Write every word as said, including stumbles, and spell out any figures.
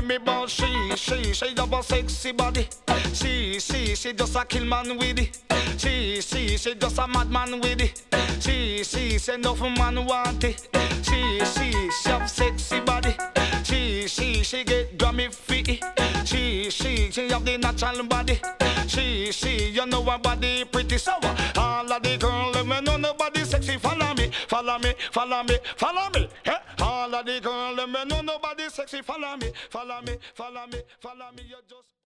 me about she, she, she have a sexy body. She, she, she just a kill man with it. She, she, she just a madman with it. She, she, she enough man want it. She, she, she have sexy body. She, she, she get Grammy fit. She, she, she have the natural body. She, she, you know her body pretty sour. All of the girls, let me know nobody sexy. Follow me, follow me, follow me, follow me. Eh? All of the girls, let me know nobody sexy. Follow me, follow me, follow me, follow me. You just